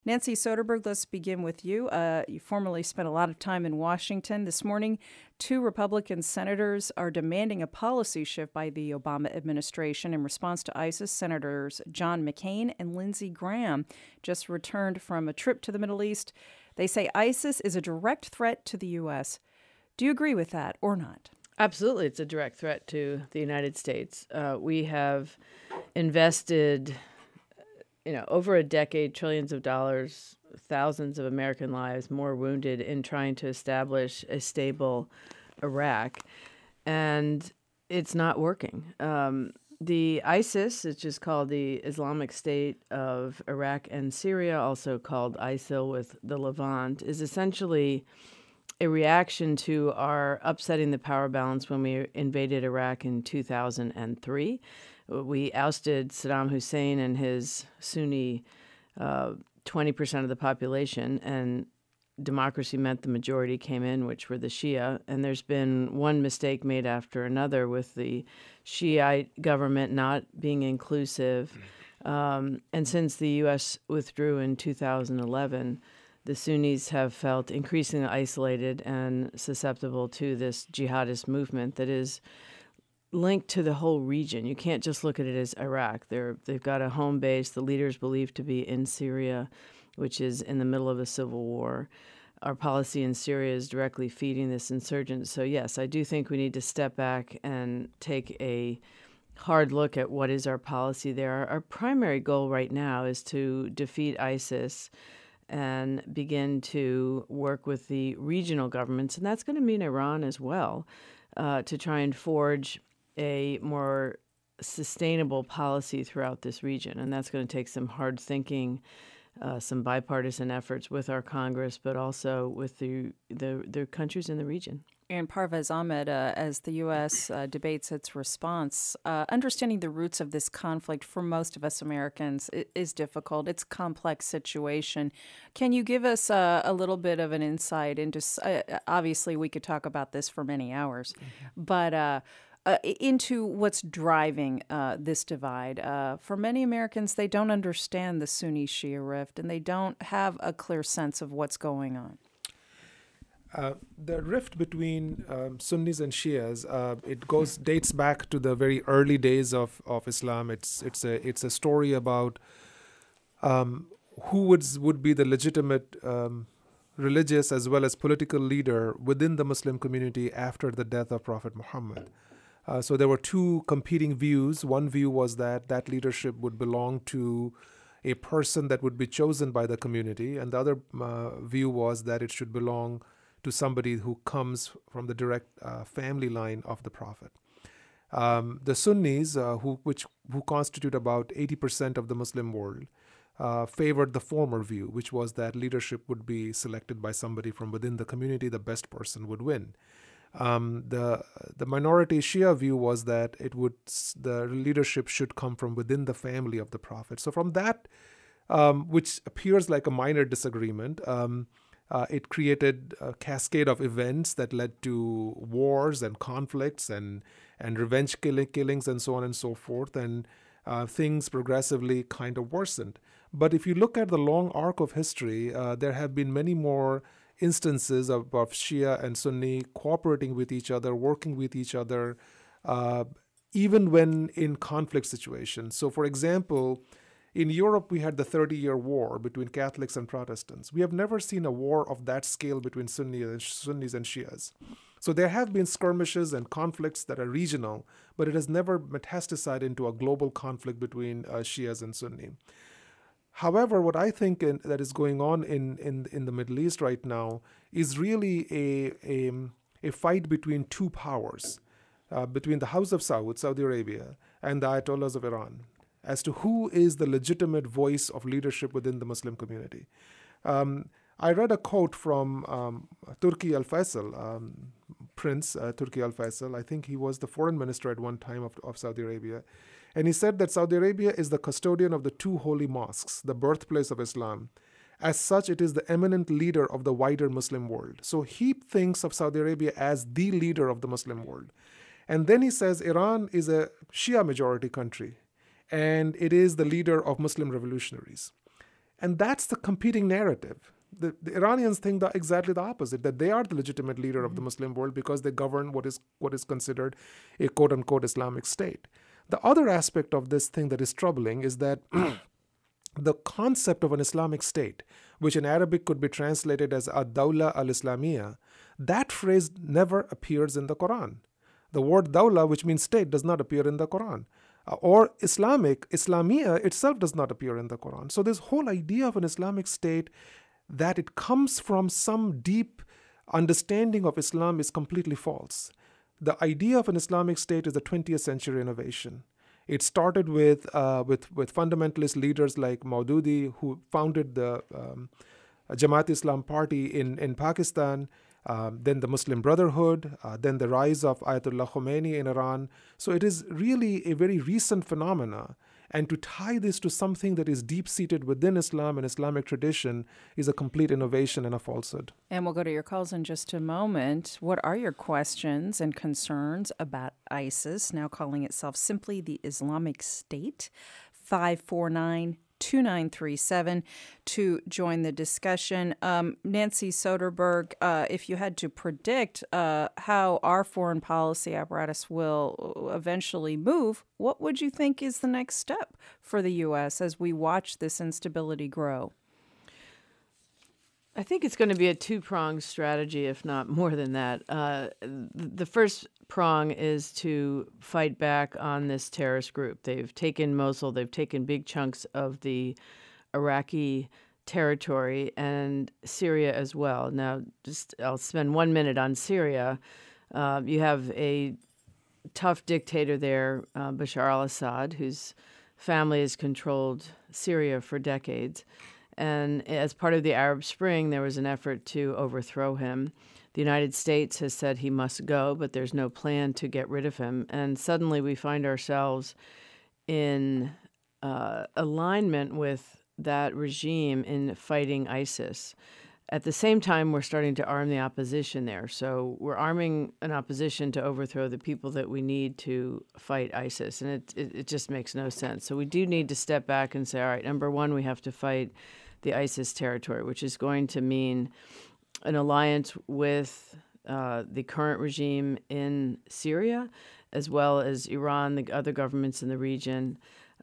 Nancy Soderberg, let's begin with you. You formerly spent a lot of time in Washington. This morning, two Republican senators are demanding a policy shift by the Obama administration in response to ISIS. Senators John McCain and Lindsey Graham just returned from a trip to the Middle East. They say ISIS is a direct threat to the U.S. Do you agree with that or not? Absolutely. It's a direct threat to the United States. We have invested over a decade, trillions of dollars, thousands of American lives, more wounded in trying to establish a stable Iraq. And it's not working. The ISIS, which is called the Islamic State of Iraq and Syria, also called ISIL with the Levant, is essentially a reaction to our upsetting the power balance when we invaded Iraq in 2003. We ousted Saddam Hussein and his Sunni 20% of the population, and democracy meant the majority came in, which were the Shia. And there's been one mistake made after another with the Shiite government not being inclusive. And since the U.S. withdrew in 2011, the Sunnis have felt increasingly isolated and susceptible to this jihadist movement that is linked to the whole region. You can't just look at it as Iraq. They've got a home base. The leader's believed to be in Syria, which is in the middle of a civil war. Our policy in Syria is directly feeding this insurgent. So yes, I do think we need to step back and take a hard look at what is our policy there. Our primary goal right now is to defeat ISIS and begin to work with the regional governments, and that's going to mean Iran as well, to try and forge a more sustainable policy throughout this region. And that's going to take some hard thinking, some bipartisan efforts with our Congress, but also with the countries in the region. And Parvez Ahmed, as the U.S. Debates its response, understanding the roots of this conflict for most of us Americans is difficult. It's a complex situation. Can you give us a little bit of an insight into, obviously we could talk about this for many hours, but into what's driving this divide? For many Americans, they don't understand the Sunni-Shia rift, and they don't have a clear sense of what's going on. The rift between Sunnis and Shias, dates back to the very early days of Islam. It's a story about who would be the legitimate religious as well as political leader within the Muslim community after the death of Prophet Muhammad. So there were two competing views. One view was that leadership would belong to a person that would be chosen by the community, and the other view was that it should belong to somebody who comes from the direct family line of the Prophet. The Sunnis, who constitute about 80% of the Muslim world, favored the former view, which was that leadership would be selected by somebody from within the community. The best person would win. The minority Shia view was that the leadership should come from within the family of the Prophet. So from that, which appears like a minor disagreement, it created a cascade of events that led to wars and conflicts and revenge killings and so on and so forth, and things progressively kind of worsened. But if you look at the long arc of history, there have been many more instances of Shia and Sunni cooperating with each other, working with each other, even when in conflict situations. So, for example, in Europe, we had the 30-year war between Catholics and Protestants. We have never seen a war of that scale between Sunnis and Shias. So there have been skirmishes and conflicts that are regional, but it has never metastasized into a global conflict between Shias and Sunni. However, what I think that is going on in the Middle East right now is really a fight between two powers, between the House of Saud, Saudi Arabia, and the Ayatollahs of Iran, as to who is the legitimate voice of leadership within the Muslim community. I read a quote from Turki Al-Faisal, Prince Turki Al-Faisal. I think he was the foreign minister at one time of Saudi Arabia. And he said that Saudi Arabia is the custodian of the two holy mosques, the birthplace of Islam. As such, it is the eminent leader of the wider Muslim world. So he thinks of Saudi Arabia as the leader of the Muslim world. And then he says Iran is a Shia majority country, and it is the leader of Muslim revolutionaries. And that's the competing narrative. The Iranians think exactly the opposite, that they are the legitimate leader of the Muslim world because they govern what is considered a quote-unquote Islamic state. The other aspect of this thing that is troubling is that the concept of an Islamic state, which in Arabic could be translated as ad-dawla al-Islamiyya, that phrase never appears in the Quran. The word dawla, which means state, does not appear in the Quran. Or Islamiyya itself does not appear in the Quran. So this whole idea of an Islamic state, that it comes from some deep understanding of Islam, is completely false. The idea of an Islamic state is a 20th century innovation. It started with fundamentalist leaders like Maududi, who founded the Jamaat Islam party in Pakistan, then the Muslim Brotherhood, then the rise of Ayatollah Khomeini in Iran. So it is really a very recent phenomena. And to tie this to something that is deep-seated within Islam and Islamic tradition is a complete innovation and a falsehood. And we'll go to your calls in just a moment. What are your questions and concerns about ISIS, now calling itself simply the Islamic State? 549-2937 to join the discussion. Nancy Soderberg, if you had to predict how our foreign policy apparatus will eventually move, what would you think is the next step for the U.S. as we watch this instability grow? I think it's going to be a two-pronged strategy, if not more than that. The first prong is to fight back on this terrorist group. They've taken Mosul, they've taken big chunks of the Iraqi territory and Syria as well. Now, I'll spend 1 minute on Syria. You have a tough dictator there, Bashar al-Assad, whose family has controlled Syria for decades. And as part of the Arab Spring, there was an effort to overthrow him. The United States has said he must go, but there's no plan to get rid of him. And suddenly we find ourselves in alignment with that regime in fighting ISIS. At the same time, we're starting to arm the opposition there. So we're arming an opposition to overthrow the people that we need to fight ISIS. And it just makes no sense. So we do need to step back and say, all right, number one, we have to fight the ISIS territory, which is going to mean an alliance with the current regime in Syria, as well as Iran, the other governments in the region,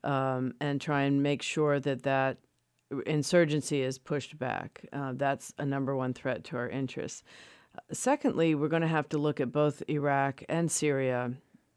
and try and make sure that insurgency is pushed back. That's a number one threat to our interests. Secondly, we're going to have to look at both Iraq and Syria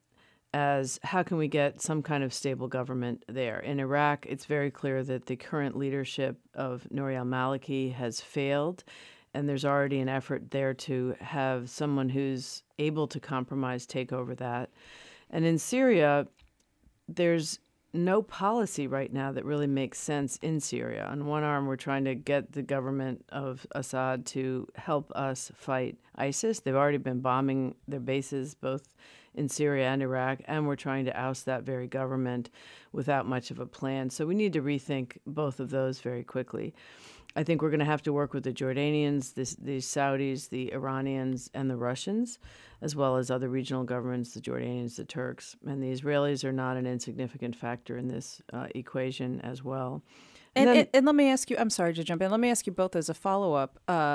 as how can we get some kind of stable government there. In Iraq, it's very clear that the current leadership of Nouri al-Maliki has failed, and there's already an effort there to have someone who's able to compromise take over that. And in Syria, there's no policy right now that really makes sense in Syria. On one arm, we're trying to get the government of Assad to help us fight ISIS. They've already been bombing their bases both in Syria and Iraq, and we're trying to oust that very government without much of a plan. So we need to rethink both of those very quickly. I think we're going to have to work with the Jordanians, the Saudis, the Iranians, and the Russians, as well as other regional governments, the Jordanians, the Turks. And the Israelis are not an insignificant factor in this equation as well. And let me ask you, I'm sorry to jump in, let me ask you both as a follow-up.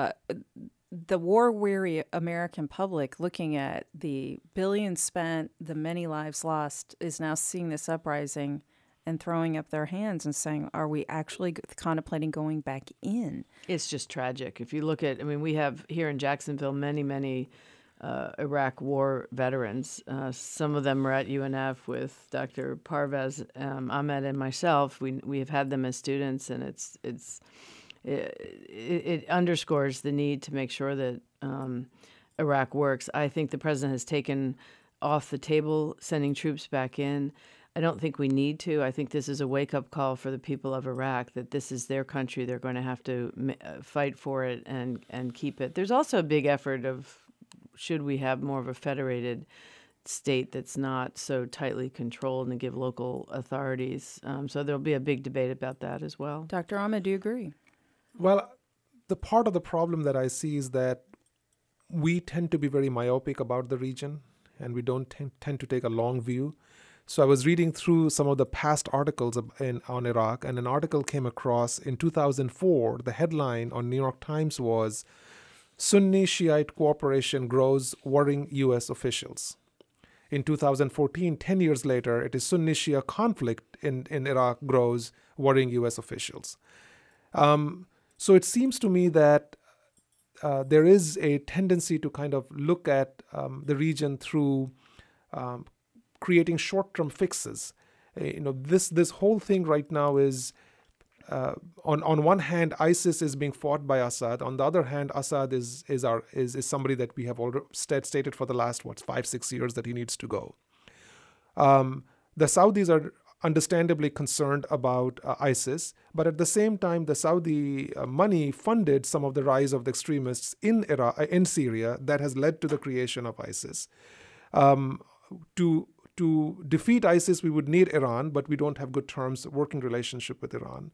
The war-weary American public, looking at the billions spent, the many lives lost, is now seeing this uprising and throwing up their hands and saying, are we actually contemplating going back in? It's just tragic. If you look at, we have here in Jacksonville many Iraq war veterans. Some of them are at UNF with Dr. Parvez Ahmed and myself. We have had them as students, and it underscores the need to make sure that Iraq works. I think the president has taken off the table sending troops back in. I don't think we need to. I think this is a wake-up call for the people of Iraq, that this is their country. They're going to have to fight for it and keep it. There's also a big effort of, should we have more of a federated state that's not so tightly controlled and give local authorities. So there'll be a big debate about that as well. Dr. Ahmed, do you agree? Well, the part of the problem that I see is that we tend to be very myopic about the region, and we don't tend to take a long view. So I was reading through some of the past articles on Iraq, and an article came across in 2004. The headline on New York Times was, Sunni Shiite cooperation grows, worrying U.S. officials. In 2014, 10 years later, it is Sunni Shia conflict in Iraq grows, worrying U.S. officials. So it seems to me that there is a tendency to kind of look at the region through creating short-term fixes. This whole thing right now is, on one hand, ISIS is being fought by Assad. On the other hand, Assad is somebody that we have already stated for the last 5-6 years that he needs to go. The Saudis are understandably concerned about ISIS, but at the same time, the Saudi money funded some of the rise of the extremists in Syria that has led to the creation of ISIS. To defeat ISIS, we would need Iran, but we don't have good terms, working relationship with Iran.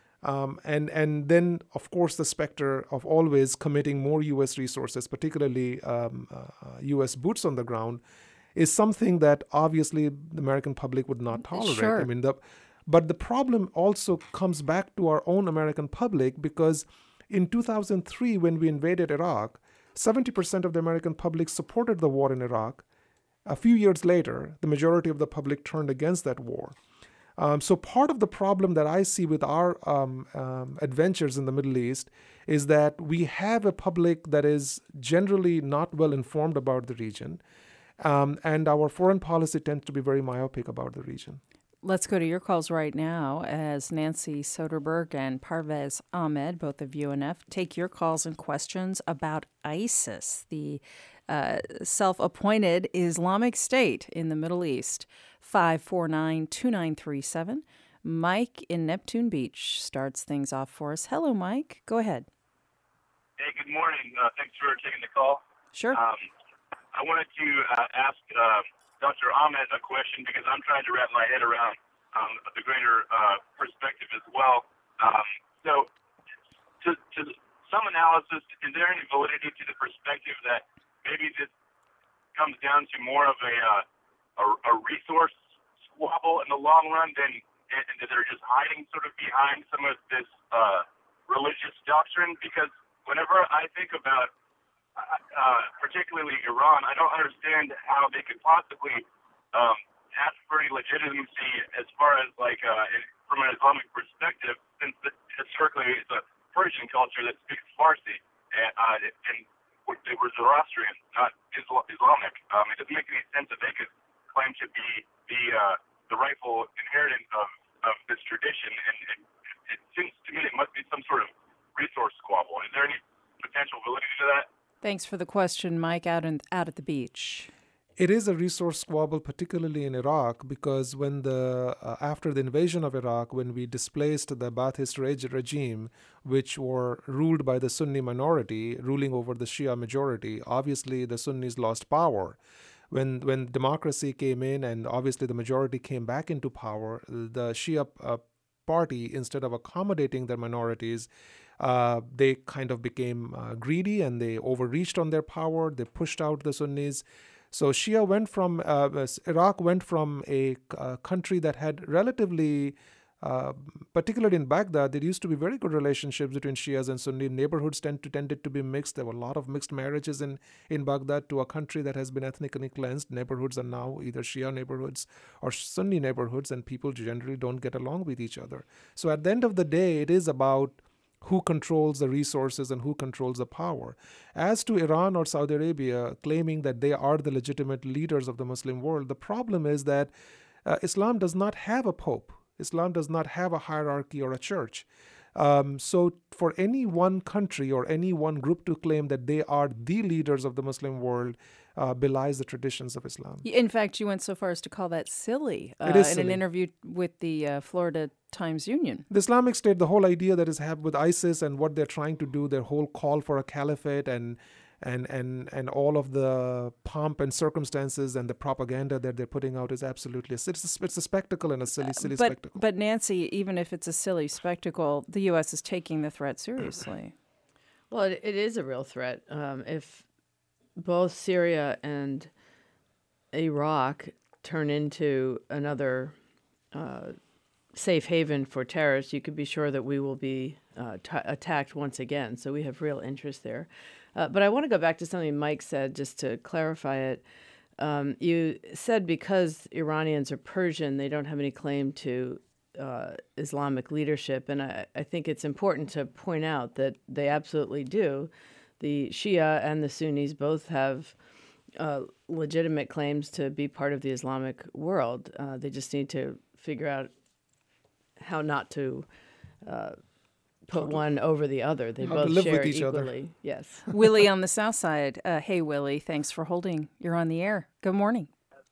And then, of course, the specter of always committing more U.S. resources, particularly U.S. boots on the ground, is something that obviously the American public would not tolerate. Sure. But the problem also comes back to our own American public, because in 2003, when we invaded Iraq, 70% of the American public supported the war in Iraq. A few years later, the majority of the public turned against that war. So part of the problem that I see with our adventures in the Middle East is that we have a public that is generally not well informed about the region, and our foreign policy tends to be very myopic about the region. Let's go to your calls right now as Nancy Soderberg and Parvez Ahmed, both of UNF, take your calls and questions about ISIS, the self-appointed Islamic State in the Middle East. 549-2937. Mike in Neptune Beach starts things off for us. Hello, Mike. Go ahead. Hey, good morning. Thanks for taking the call. Sure. I wanted to ask Dr. Ahmed a question, because I'm trying to wrap my head around the greater perspective as well. So, to some analysis, is there any validity to the perspective that maybe this comes down to more of a resource squabble in the long run and that they're just hiding sort of behind some of this religious doctrine? Because whenever I think about particularly Iran, I don't understand how they could possibly ask for any legitimacy as far as from an Islamic perspective, since historically it's a Persian culture that speaks Farsi, and they were Zoroastrian, not Islamic. It doesn't make any sense that they could claim to be the rightful inheritant of this tradition, and it seems to me it must be some sort of resource squabble. Is there any potential validity to that? Thanks for the question, Mike, out at the beach. It is a resource squabble, particularly in Iraq, because when after the invasion of Iraq, when we displaced the Ba'athist regime, which were ruled by the Sunni minority, ruling over the Shia majority, obviously the Sunnis lost power. When democracy came in and obviously the majority came back into power, the Shia party, instead of accommodating their minorities, they kind of became greedy and they overreached on their power. They pushed out the Sunnis. So Iraq went from a country that had relatively, particularly in Baghdad, there used to be very good relationships between Shias and Sunni. Neighborhoods tended to be mixed. There were a lot of mixed marriages in Baghdad, to a country that has been ethnically cleansed. Neighborhoods are now either Shia neighborhoods or Sunni neighborhoods, and people generally don't get along with each other. So at the end of the day, it is about who controls the resources and who controls the power. As to Iran or Saudi Arabia claiming that they are the legitimate leaders of the Muslim world, the problem is that Islam does not have a pope. Islam does not have a hierarchy or a church. So for any one country or any one group to claim that they are the leaders of the Muslim world belies the traditions of Islam. In fact, you went so far as to call that silly It is in silly. an interview with the Florida Times-Union. The Islamic State, the whole idea that is happened with ISIS and what they're trying to do, their whole call for a caliphate and all of the pomp and circumstances and the propaganda that they're putting out is absolutely it's a spectacle and a silly spectacle. But Nancy, even if it's a silly spectacle, the U.S. is taking the threat seriously. Well, it is a real threat. If both Syria and Iraq turn into another safe haven for terrorists, you could be sure that we will be attacked once again. So we have real interest there. But I want to go back to something Mike said just to clarify it. You said because Iranians are Persian, they don't have any claim to Islamic leadership. And I think it's important to point out that they absolutely do. The Shia and the Sunnis both have legitimate claims to be part of the Islamic world. They just need to figure out how not to put one over the other. They both live share with each equally. other. Yes. Willie on the south side. Hey, Willie, thanks for holding. You're on the air. Good morning.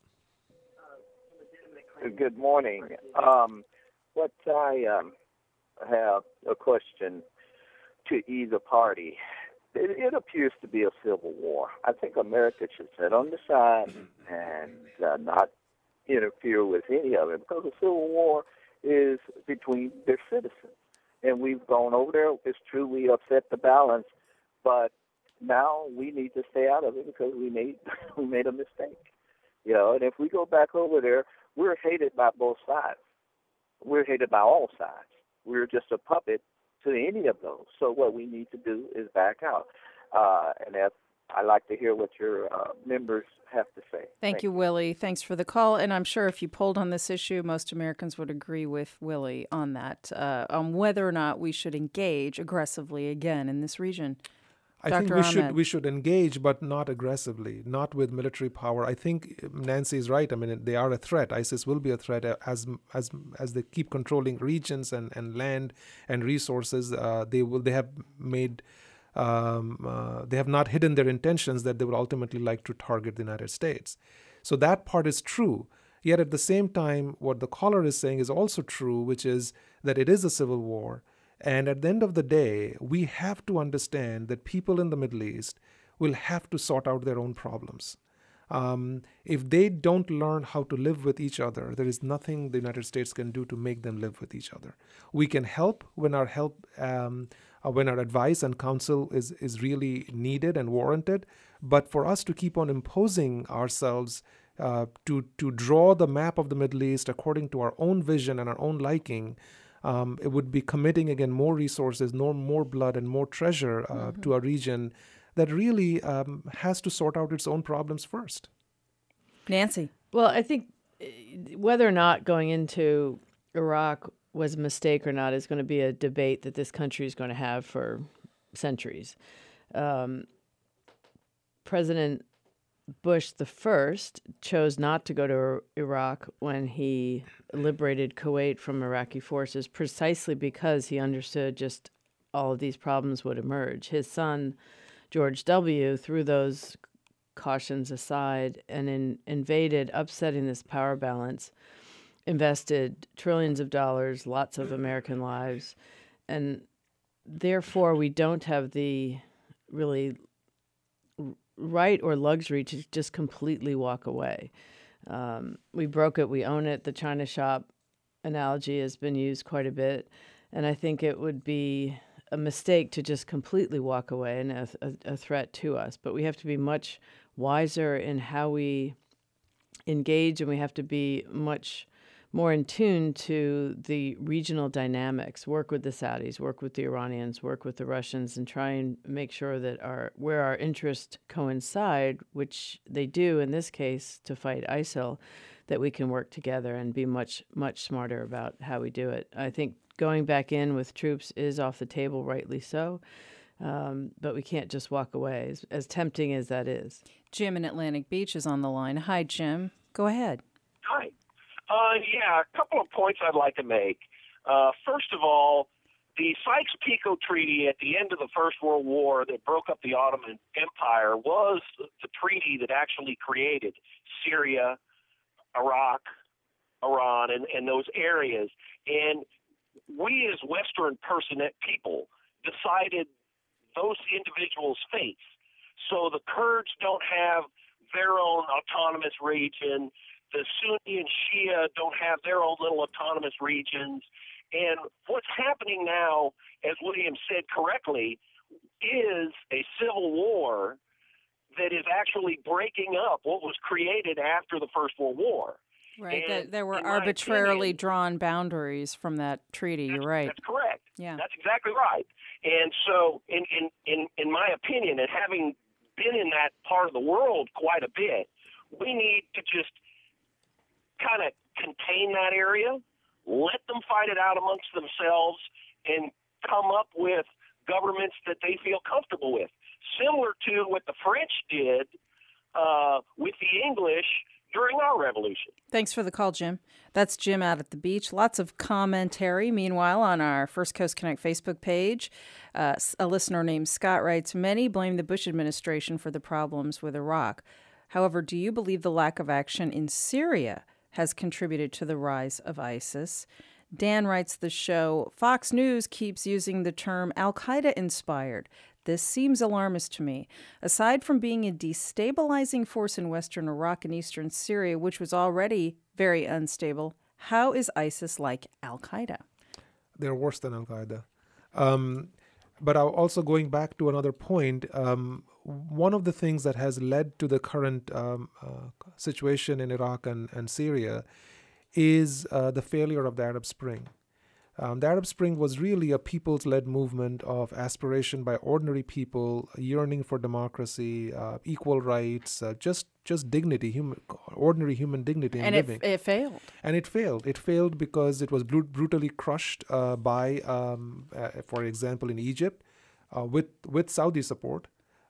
Good morning. What I have a question to either party. It appears to be a civil war. I think America should sit on the side and not interfere with any of it, because a civil war is between their citizens. And we've gone over there. It's true we upset the balance, but now we need to stay out of it because we made a mistake. And if we go back over there, we're hated by both sides. We're hated by all sides. We're just a puppet to any of those. So what we need to do is back out. And I'd like to hear what your members have to say. Thank you, Willie. Thanks for the call. And I'm sure if you polled on this issue, most Americans would agree with Willie on that, on whether or not we should engage aggressively again in this region. I Dr. think Ahmed. we should engage, but not aggressively, not with military power. I think Nancy is right. I mean, they are a threat. ISIS will be a threat as they keep controlling regions and land and resources. They have not hidden their intentions that they would ultimately like to target the United States. So that part is true. Yet at the same time, what the caller is saying is also true, which is that it is a civil war. And at the end of the day, we have to understand that people in the Middle East will have to sort out their own problems. If they don't learn how to live with each other, there is nothing the United States can do to make them live with each other. We can help when our advice and counsel is really needed and warranted. But for us to keep on imposing ourselves to draw the map of the Middle East according to our own vision and our own liking, it would be committing, again, more resources, more blood and more treasure to a region that really has to sort out its own problems first. Nancy. Well, I think whether or not going into Iraq was a mistake or not is going to be a debate that this country is going to have for centuries. President Bush the first chose not to go to Iraq when he liberated Kuwait from Iraqi forces, precisely because he understood just all of these problems would emerge. His son, George W., threw those cautions aside and invaded, upsetting this power balance, invested trillions of dollars, lots of American lives, and therefore we don't have the really right or luxury to just completely walk away. We broke it, we own it. The China shop analogy has been used quite a bit, and I think it would be a mistake to just completely walk away and a threat to us. But we have to be much wiser in how we engage, and we have to be much more in tune to the regional dynamics, work with the Saudis, work with the Iranians, work with the Russians, and try and make sure that where our interests coincide, which they do in this case to fight ISIL, that we can work together and be much, much smarter about how we do it. I think going back in with troops is off the table, rightly so, but we can't just walk away, as tempting as that is. Jim in Atlantic Beach is on the line. Hi, Jim. Go ahead. Hi. A couple of points I'd like to make. First of all, the Sykes-Picot Treaty at the end of the First World War that broke up the Ottoman Empire was the treaty that actually created Syria, Iraq, Iran, and those areas. And we as Western people decided those individuals' fates. So the Kurds don't have their own autonomous region. The Sunni and Shia don't have their own little autonomous regions. And what's happening now, as William said correctly, is a civil war that is actually breaking up what was created after the First World War. Right. And There were in my arbitrarily opinion, drawn boundaries from that treaty. You're right. That's correct. Yeah. That's exactly right. And so, in my opinion, and having been in that part of the world quite a bit, we need to just kind of contain that area, let them fight it out amongst themselves, and come up with governments that they feel comfortable with, similar to what the French did with the English during our revolution. Thanks for the call, Jim. That's Jim out at the beach. Lots of commentary. Meanwhile, on our First Coast Connect Facebook page, a listener named Scott writes, many blame the Bush administration for the problems with Iraq. However, do you believe the lack of action in Syria has contributed to the rise of ISIS? Dan writes the show, Fox News keeps using the term al-Qaeda inspired. This seems alarmist to me. Aside from being a destabilizing force in western Iraq and eastern Syria, which was already very unstable, how is ISIS like al-Qaeda? They're worse than al-Qaeda. But also going back to another point, one of the things that has led to the current situation in Iraq and Syria is the failure of the Arab Spring. The Arab Spring was really a people's-led movement of aspiration by ordinary people yearning for democracy, equal rights, just dignity, ordinary human dignity in living. And it failed. And it failed. It failed because it was brutally crushed by, for example, in Egypt, with Saudi support.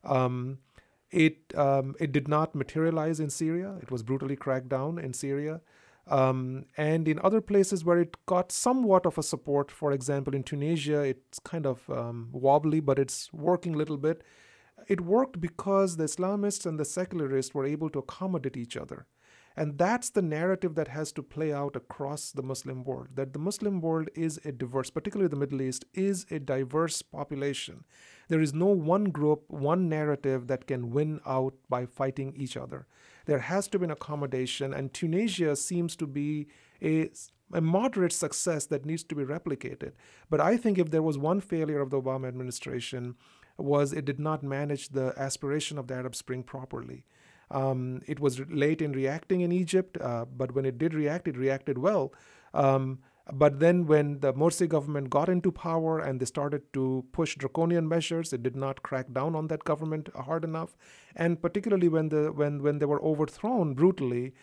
It did not materialize in Syria. It was brutally cracked down in Syria. And in other places where it got somewhat of a support, for example, in Tunisia, it's kind of wobbly, but it's working a little bit. It worked because the Islamists and the secularists were able to accommodate each other. And that's the narrative that has to play out across the Muslim world, that the Muslim world is a diverse, particularly the Middle East, is a diverse population. There is no one group, one narrative that can win out by fighting each other. There has to be an accommodation, and Tunisia seems to be a moderate success that needs to be replicated. But I think if there was one failure of the Obama administration, was it did not manage the aspiration of the Arab Spring properly. It was late in reacting in Egypt, but when it did react, it reacted well. But then when the Morsi government got into power and they started to push draconian measures, it did not crack down on that government hard enough. And particularly when they were overthrown brutally,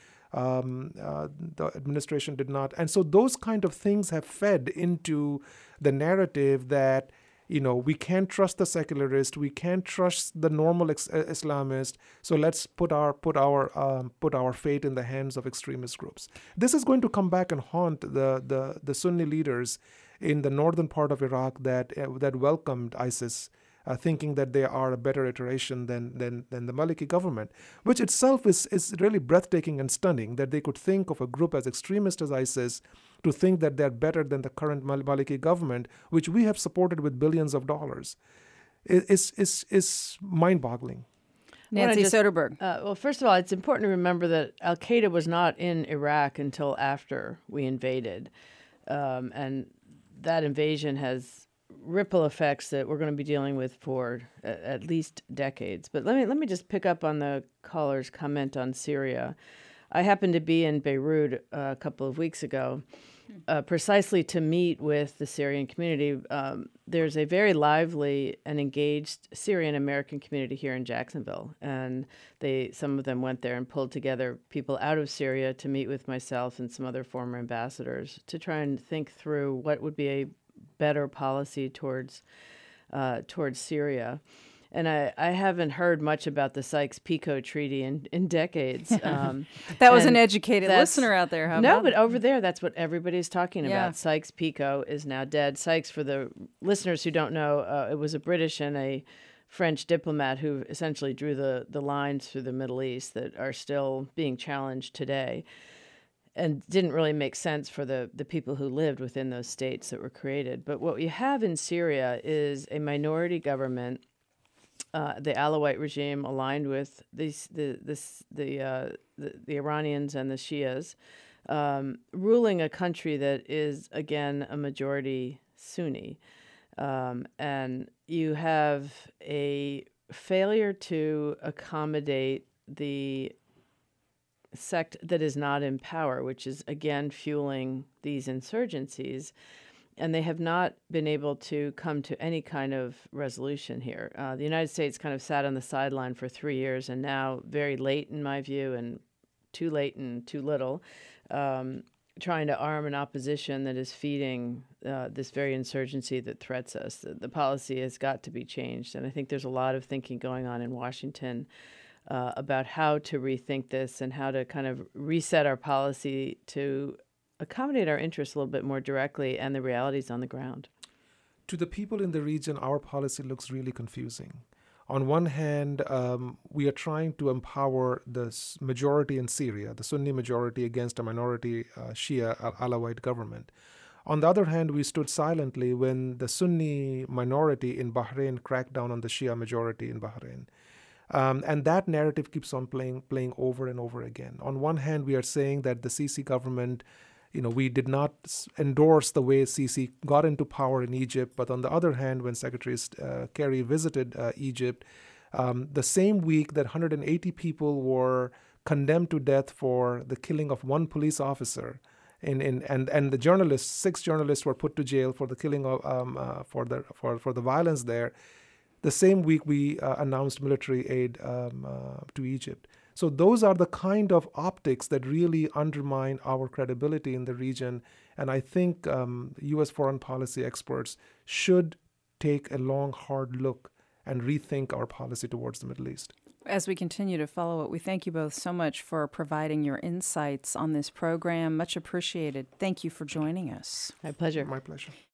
the administration did not. And so those kind of things have fed into the narrative that, we can't trust the secularist, we can't trust the normal Islamist. So let's put our fate in the hands of extremist groups. This is going to come back and haunt the Sunni leaders in the northern part of Iraq that welcomed ISIS, thinking that they are a better iteration than the Maliki government, which itself is really breathtaking and stunning. That they could think of a group as extremist as ISIS, to think that they're better than the current Maliki government, which we have supported with billions of dollars, is mind-boggling. Nancy Soderberg. Well, first of all, it's important to remember that al-Qaeda was not in Iraq until after we invaded. And that invasion has ripple effects that we're going to be dealing with for at least decades. But let me just pick up on the caller's comment on Syria. I happened to be in Beirut a couple of weeks ago, precisely to meet with the Syrian community. There's a very lively and engaged Syrian American community here in Jacksonville, and some of them went there and pulled together people out of Syria to meet with myself and some other former ambassadors to try and think through what would be a better policy towards Syria. And I haven't heard much about the Sykes-Picot Treaty in decades. That was an educated listener out there. But over there, that's what everybody's talking about. Sykes-Picot is now dead. Sykes, for the listeners who don't know, it was a British and a French diplomat who essentially drew the lines through the Middle East that are still being challenged today, and didn't really make sense for the people who lived within those states that were created. But what you have in Syria is a minority government, the Alawite regime aligned with the Iranians and the Shias, ruling a country that is, again, a majority Sunni. And you have a failure to accommodate the sect that is not in power, which is again fueling these insurgencies. And they have not been able to come to any kind of resolution here. The United States kind of sat on the sideline for 3 years, and now, very late in my view, and too late and too little, trying to arm an opposition that is feeding this very insurgency that threats us. The policy has got to be changed, and I think there's a lot of thinking going on in Washington about how to rethink this and how to kind of reset our policy to accommodate our interests a little bit more directly and the realities on the ground. To the people in the region, our policy looks really confusing. On one hand, we are trying to empower the majority in Syria, the Sunni majority, against a minority Shia Alawite government. On the other hand, we stood silently when the Sunni minority in Bahrain cracked down on the Shia majority in Bahrain. And that narrative keeps on playing over and over again. On one hand, we are saying that the Sisi government, we did not endorse the way Sisi got into power in Egypt. But on the other hand, when Secretary Kerry visited Egypt, the same week that 180 people were condemned to death for the killing of one police officer, and the journalists, 6 journalists were put to jail for the killing of for the violence there. The same week we announced military aid to Egypt. So those are the kind of optics that really undermine our credibility in the region. And I think U.S. foreign policy experts should take a long, hard look and rethink our policy towards the Middle East. As we continue to follow it, we thank you both so much for providing your insights on this program. Much appreciated. Thank you for joining us. My pleasure. My pleasure.